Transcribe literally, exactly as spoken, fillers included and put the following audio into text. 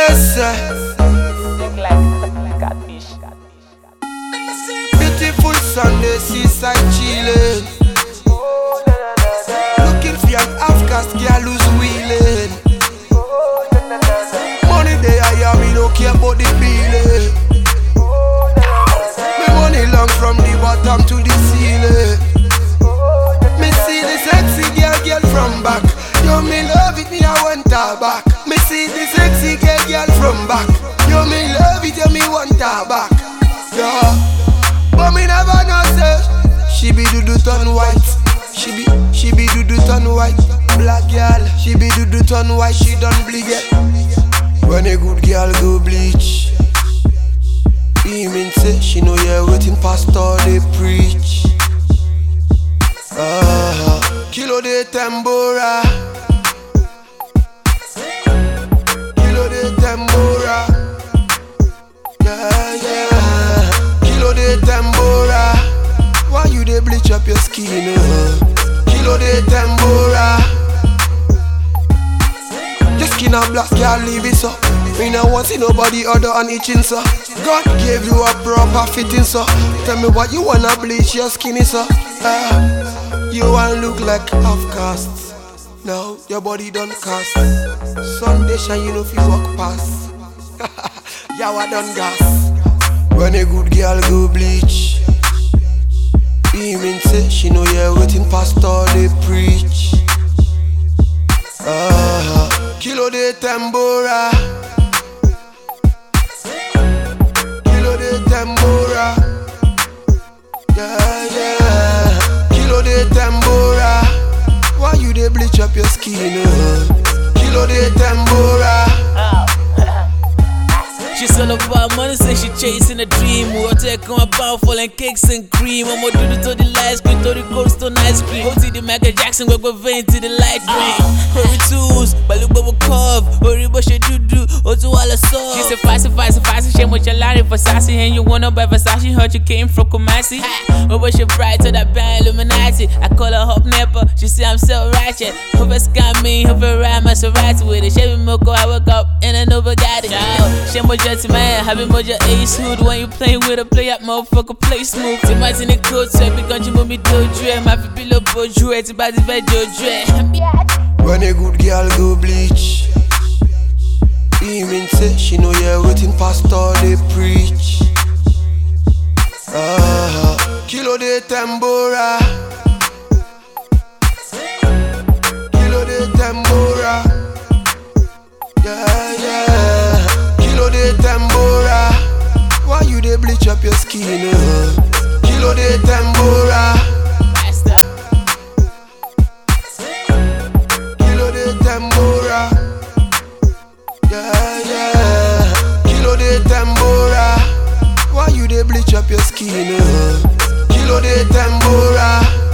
Yes, sir. Beautiful Sunday, seaside chillin'. Looking for an half-caste girl who's wheelin'. Money they hire, me don't care about the feeling. Me money long from the bottom to the ceiling. Me see the sexy girl, girl from back. Yo, me love it, me I want her back. Me see the sexy girl, girl from back. Yo, me love it, yo, me want her back. Yeah, but me never know say she be do do turn white. She be, she be do do turn white. Black girl, she be do do turn white. She done bleed it. When a good girl go bleach, he mean say she know yeah waiting pastor they preach. Ah, kilo de tambora, kilo de tambora, yeah yeah. Kilo de tambora, why you dey bleach up your skin? Uh? Kilo de tambora, your skin a black, can't leave it so. Me no want see nobody other on itching so. God gave you a proper fitting so. Tell me what you wanna bleach your skin is so. Uh, you wanna look like half caste. Now your body done cast. Sunday shine you know if you walk past. Yawa done gas. When a good girl go bleach, he mean say she know yeah waiting pastor they preach. Ah, kilo de tambora, kilo de tambora, yeah yeah. Kilo de tambora, why you dey bleach up your skin? Uh? Kilo de tambora. She's all about money, say she chasing a dream. We'll take on a powerful and cakes and cream. I'ma do the to the light screen, to the cold stone ice cream. Go to the Michael Jackson, we go vein to the light ring. Hurry tools, balu bubble curve. Hurry but she do do, or do all the sauce. She said fast, fast, fast, shame with your Larry Versace. And you wanna buy Versace, heard you came from Kumasi. Oh, but she bright to that band Illuminati. I call her Hop Nipper, she say I'm so ratchet. Hope it's got me, hope it ride my Serati with it. Chevy Moko, I wake up and I know got it. Shame with man, having more your ace hood. When you playing with a play up, motherfucker, play smooth. Timati in the coat, so I be gonna move me to dream. My people up for you, it's about the video dream. When a good girl go bleach, he mean say she know yeah waiting pastor they preach. Ah, kilo de tambora, kilo de tambora, yeah yeah. Kilo de tambora, why you dey bleach up your skin? Uh? Kilo de tambora, kilo de tambora, yeah yeah. Kilo de tambora, why you dey bleach up your skin? Uh? Kilo de tambora.